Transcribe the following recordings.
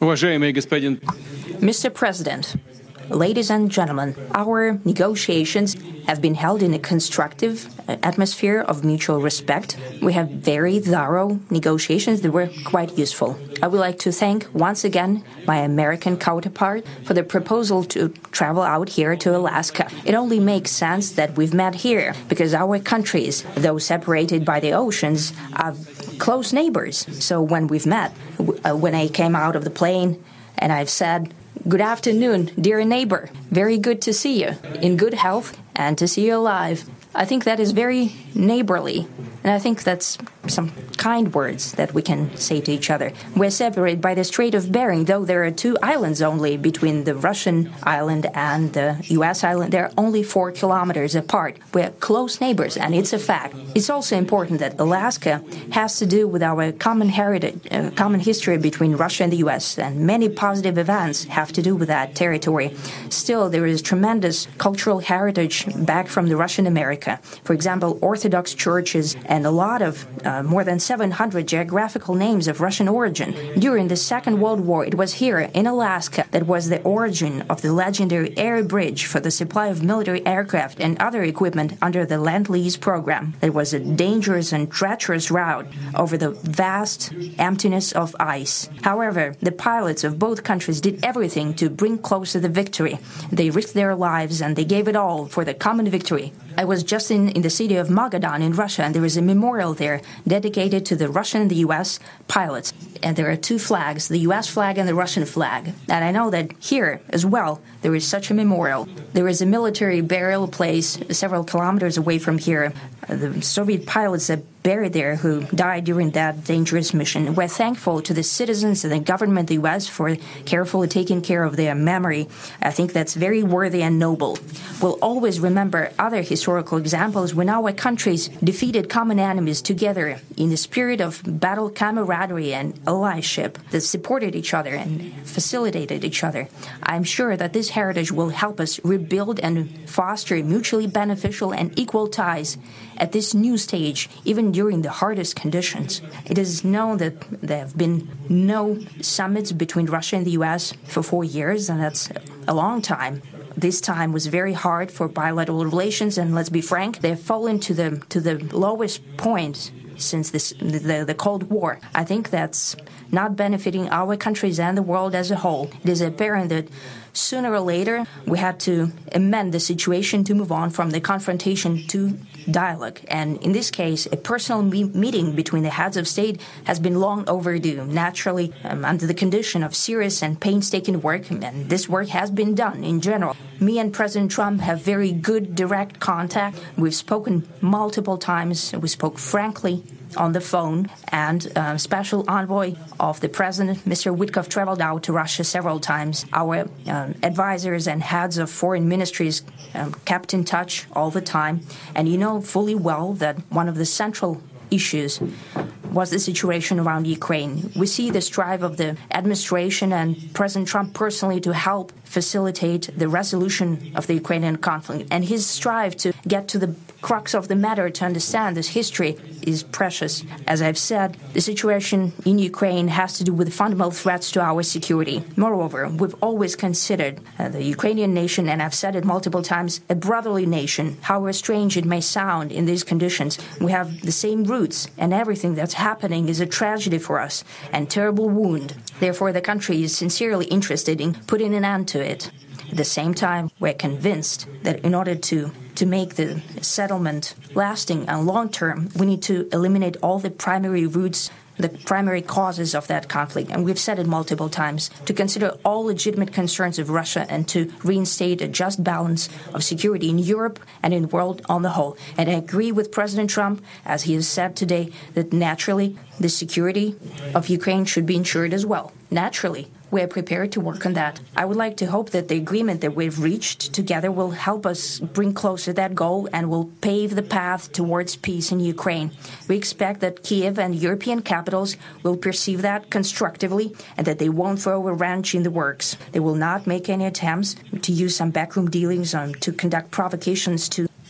Mr. President, ladies and gentlemen, our negotiations have been held in a constructive atmosphere of mutual respect. We have very thorough negotiations that were quite useful. I would like to thank once again my American counterpart for the proposal to travel out here to Alaska. It only makes sense that we've met here because our countries, though separated by the oceans, are close neighbors. So when we've met, when I came out of the plane and I've said, "Good afternoon, dear neighbor. Very good to see you, in good health, and to see you alive." I think that is very neighborly, and I think that's some kind words that we can say to each other. We're separated by the Strait of Bering, though there are 2 islands only between the Russian island and the U.S. island. They're only 4 kilometers apart. We're close neighbors, and it's a fact. It's also important that Alaska has to do with our common heritage, common history between Russia and the U.S., and many positive events have to do with that territory. Still, there is tremendous cultural heritage back from the Russian America. For example, Orthodox churches and a lot of more than 700 geographical names of Russian origin. During the Second World War, it was here in Alaska that was the origin of the legendary air bridge for the supply of military aircraft and other equipment under the Lend-Lease program. It was a dangerous and treacherous route over the vast emptiness of ice. However, the pilots of both countries did everything to bring closer the victory. They risked their lives and they gave it all for the common victory. I was just in the city of Magadan in Russia, and there is a memorial there dedicated to the Russian and the U.S. pilots. And there are 2 flags, the U.S. flag and the Russian flag. And I know that here as well, there is such a memorial. There is a military burial place several kilometers away from here. The Soviet pilots that buried there who died during that dangerous mission. We're thankful to the citizens and the government of the U.S. for carefully taking care of their memory. I think that's very worthy and noble. We'll always remember other historical examples when our countries defeated common enemies together in the spirit of battle camaraderie and allyship that supported each other and facilitated each other. I'm sure that this heritage will help us rebuild and foster mutually beneficial and equal ties at this new stage, even during the hardest conditions. It is known that there have been no summits between Russia and the U.S. for 4 years, and that's a long time. This time was very hard for bilateral relations, and let's be frank, they've fallen to the lowest point since the Cold War. I think that's not benefiting our countries and the world as a whole. It is apparent that sooner or later we had to amend the situation to move on from the confrontation to dialogue. And in this case, a personal meeting between the heads of state has been long overdue, naturally under the condition of serious and painstaking work, and this work has been done in general. Me and President Trump have very good direct contact. We've spoken multiple times. We spoke frankly on the phone, and special envoy of the president, Mr. Witkoff, traveled out to Russia several times. Our advisors and heads of foreign ministries kept in touch all the time, and you know fully well that one of the central issues was the situation around Ukraine. We see the strive of the administration and President Trump personally to help facilitate the resolution of the Ukrainian conflict. And his strive to get to the crux of the matter, to understand this history, is precious. As I've said, the situation in Ukraine has to do with fundamental threats to our security. Moreover, we've always considered the Ukrainian nation, and I've said it multiple times, a brotherly nation. However strange it may sound in these conditions, we have the same roots, and everything that's happening is a tragedy for us and terrible wound. Therefore, the country is sincerely interested in putting an end to it. At the same time, we're convinced that in order to make the settlement lasting and long-term, we need to eliminate all the primary roots, the primary causes of that conflict. And we've said it multiple times, to consider all legitimate concerns of Russia and to reinstate a just balance of security in Europe and in the world on the whole. And I agree with President Trump, as he has said today, that naturally the security of Ukraine should be ensured as well. Naturally. We are prepared to work on that. I would like to hope that the agreement that we've reached together will help us bring closer that goal and will pave the path towards peace in Ukraine. We expect that Kiev and European capitals will perceive that constructively and that they won't throw a wrench in the works. They will not make any attempts to use some backroom dealings to conduct provocations to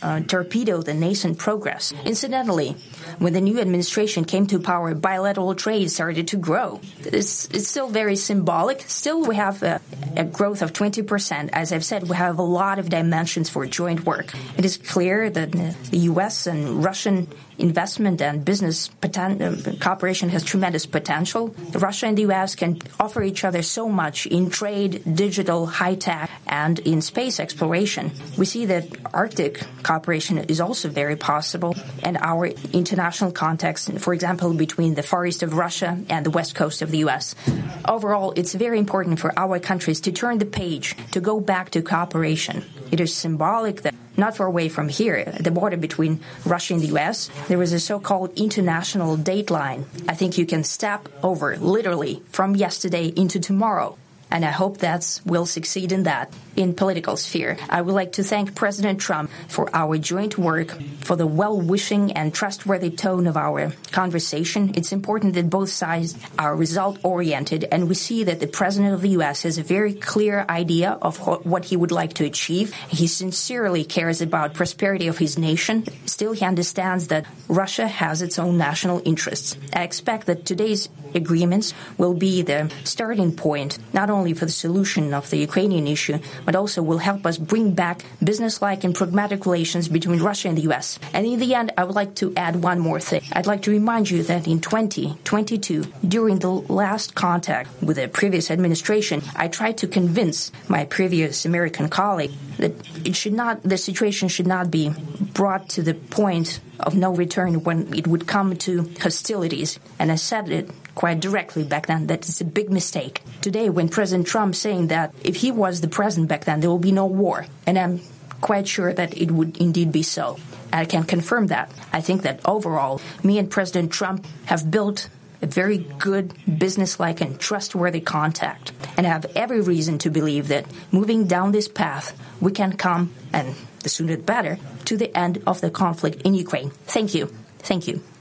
torpedo the nascent progress. Incidentally, when the new administration came to power, bilateral trade started to grow. It's still very symbolic. Still, we have a growth of 20%. As I've said, we have a lot of dimensions for joint work. It is clear that the U.S. and Russian investment and business cooperation has tremendous potential. Russia and the U.S. can offer each other so much in trade, digital, high-tech, and in space exploration. We see that Arctic cooperation is also very possible, and our international context, for example, between the Far East of Russia and the West Coast of the U.S. Overall, it's very important for our countries to turn the page, to go back to cooperation. It is symbolic that not far away from here, at the border between Russia and the U.S., there is a so-called international date line. I think you can step over, literally, from yesterday into tomorrow. And I hope that we'll succeed in that. In political sphere, I would like to thank President Trump for our joint work, for the well-wishing and trustworthy tone of our conversation. It's important that both sides are result-oriented, and we see that the President of the U.S. has a very clear idea of what he would like to achieve. He sincerely cares about prosperity of his nation. Still, he understands that Russia has its own national interests. I expect that today's agreements will be the starting point, not only for the solution of the Ukrainian issue, but also will help us bring back business-like and pragmatic relations between Russia and the U.S. And in the end, I would like to add one more thing. I'd like to remind you that in 2022, during the last contact with the previous administration, I tried to convince my previous American colleague that the situation should not be brought to the point of no return when it would come to hostilities. And I said it quite directly back then that it's a big mistake. Today, when President Trump saying that if he was the president back then, there will be no war. And I'm quite sure that it would indeed be so. I can confirm that. I think that overall, me and President Trump have built a very good, business-like and trustworthy contact. And I have every reason to believe that moving down this path, we can come, and the sooner the better, to the end of the conflict in Ukraine. Thank you. Thank you.